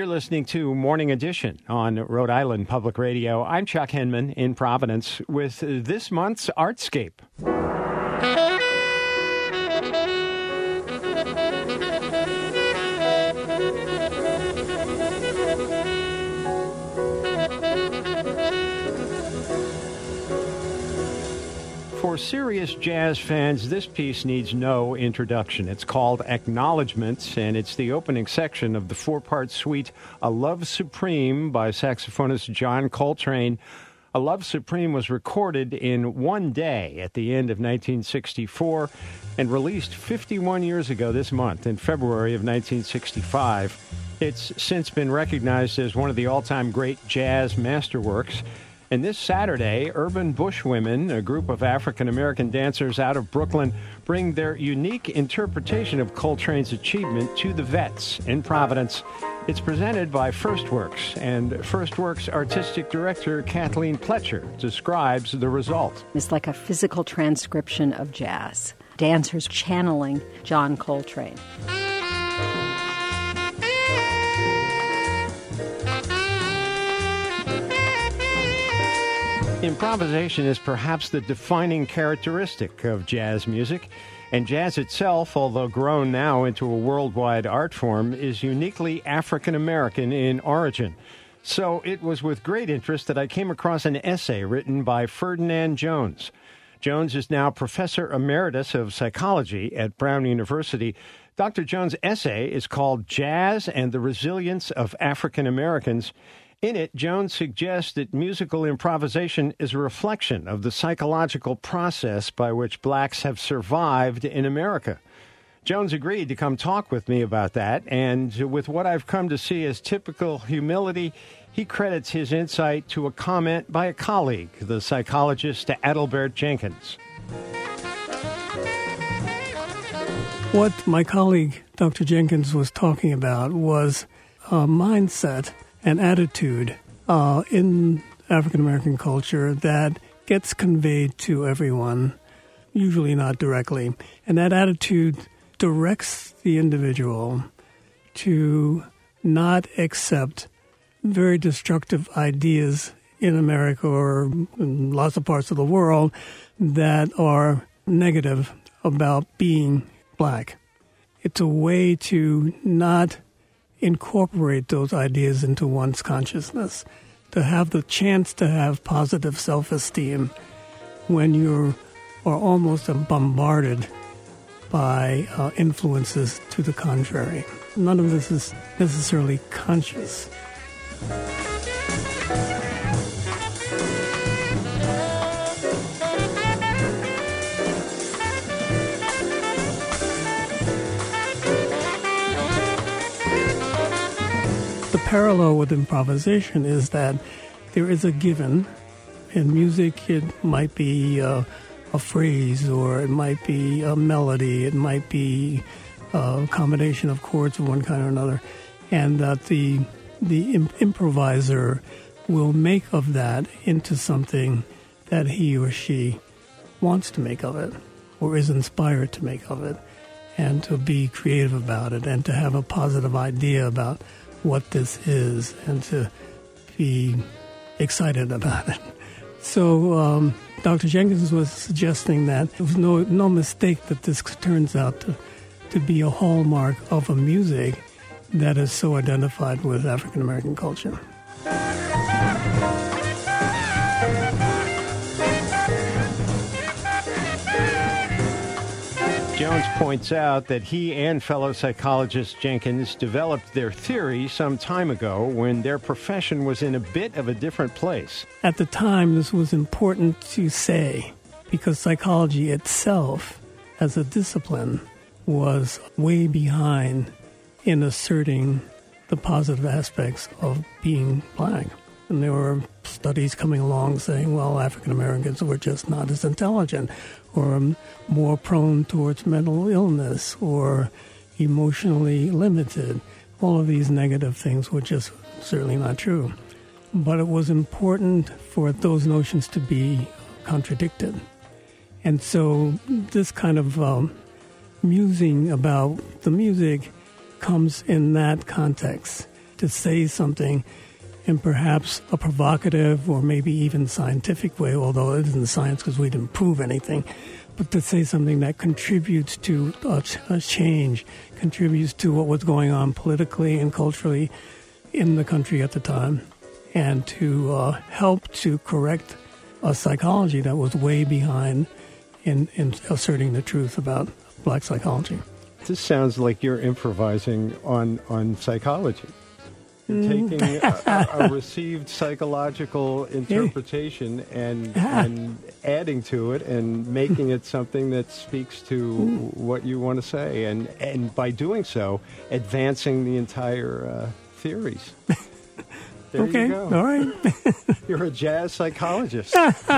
You're listening to Morning Edition on Rhode Island Public Radio. I'm Chuck Henman in Providence with this month's Artscape. For serious jazz fans, this piece needs no introduction. It's called Acknowledgments, and it's the opening section of the four-part suite, A Love Supreme by saxophonist John Coltrane. A Love Supreme was recorded in one day at the end of 1964 and released 51 years ago this month, in February of 1965. It's since been recognized as one of the all-time great jazz masterworks. And this Saturday, Urban Bushwomen, a group of African-American dancers out of Brooklyn, bring their unique interpretation of Coltrane's achievement to the Vets in Providence. It's presented by FirstWorks, and FirstWorks Artistic Director Kathleen Pletcher describes the result. It's like a physical transcription of jazz. Dancers channeling John Coltrane. Improvisation is perhaps the defining characteristic of jazz music, and jazz itself, although grown now into a worldwide art form, is uniquely African-American in origin. So it was with great interest that I came across an essay written by Ferdinand Jones. Jones is now Professor Emeritus of Psychology at Brown University. Dr. Jones' essay is called Jazz and the Resilience of African Americans. In it, Jones suggests that musical improvisation is a reflection of the psychological process by which blacks have survived in America. Jones agreed to come talk with me about that, and with what I've come to see as typical humility, he credits his insight to a comment by a colleague, the psychologist Adelbert Jenkins. What my colleague, Dr. Jenkins, was talking about was a mindset an attitude in African-American culture that gets conveyed to everyone, usually not directly. And that attitude directs the individual to not accept very destructive ideas in America or in lots of parts of the world that are negative about being black. It's a way to not incorporate those ideas into one's consciousness, to have the chance to have positive self-esteem when you are almost bombarded by influences to the contrary. None of this is necessarily conscious. The parallel with improvisation is that there is a given. In music, it might be a phrase, or it might be a melody, it might be a combination of chords of one kind or another, and that the improviser will make of that into something that he or she wants to make of it, or is inspired to make of it, and to be creative about it, and to have a positive idea about what this is, and to be excited about it. So Dr. Jenkins was suggesting that there was no mistake that this turns out to be a hallmark of a music that is so identified with African American culture. Jones points out that he and fellow psychologist Jenkins developed their theory some time ago when their profession was in a bit of a different place. At the time, this was important to say because psychology itself, as a discipline, was way behind in asserting the positive aspects of being black. And there were studies coming along saying, well, African Americans were just not as intelligent, or more prone towards mental illness, or emotionally limited. All of these negative things were just certainly not true. But it was important for those notions to be contradicted. And so this kind of musing about the music comes in that context, to say something in perhaps a provocative or maybe even scientific way, although it isn't science because we didn't prove anything, but to say something that contributes to a change, contributes to what was going on politically and culturally in the country at the time, and to help to correct a psychology that was way behind in asserting the truth about black psychology. This sounds like you're improvising on psychology. You're taking a received psychological interpretation and adding to it and making it something that speaks to what you want to say. And by doing so, advancing the entire theories. There okay, you go. All right. You're a jazz psychologist.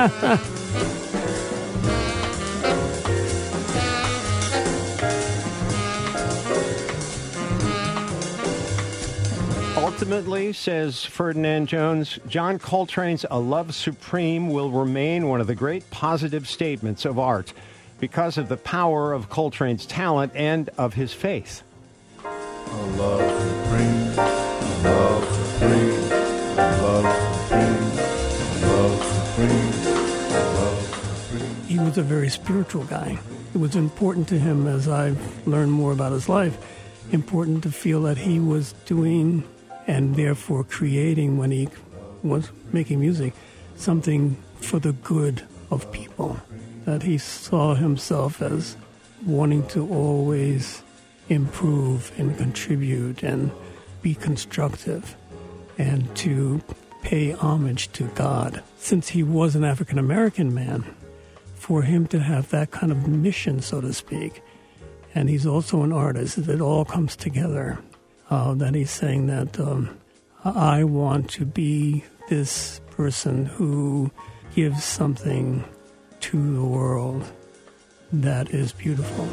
Ultimately, says Ferdinand Jones, John Coltrane's A Love Supreme will remain one of the great positive statements of art because of the power of Coltrane's talent and of his faith. A love supreme, a love supreme, a love supreme, a love supreme, a love supreme. He was a very spiritual guy. It was important to him, as I've learned more about his life, important to feel that he was doing and therefore creating, when he was making music, something for the good of people. That he saw himself as wanting to always improve and contribute and be constructive and to pay homage to God. Since he was an African-American man, for him to have that kind of mission, so to speak, and he's also an artist, it all comes together. That he's saying that I want to be this person who gives something to the world that is beautiful.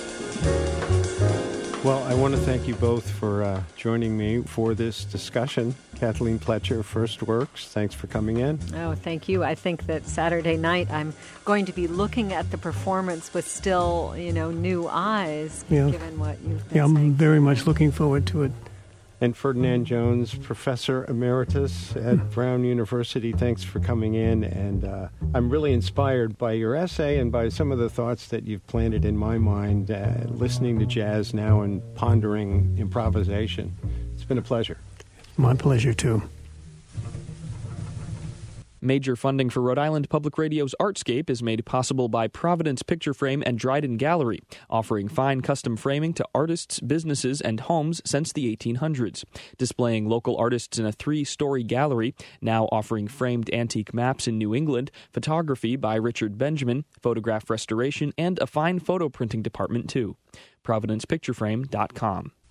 Well, I want to thank you both for joining me for this discussion. Kathleen Pletcher, First Works, thanks for coming in. Oh, thank you. I think that Saturday night I'm going to be looking at the performance with still, new eyes, given what you've been saying. I'm very much looking forward to it. And Ferdinand Jones, Professor Emeritus at Brown University, thanks for coming in. And I'm really inspired by your essay and by some of the thoughts that you've planted in my mind, listening to jazz now and pondering improvisation. It's been a pleasure. My pleasure, too. Major funding for Rhode Island Public Radio's Artscape is made possible by Providence Picture Frame and Dryden Gallery, offering fine custom framing to artists, businesses, and homes since the 1800s. Displaying local artists in a 3-story gallery, now offering framed antique maps in New England, photography by Richard Benjamin, photograph restoration, and a fine photo printing department, too. ProvidencePictureframe.com.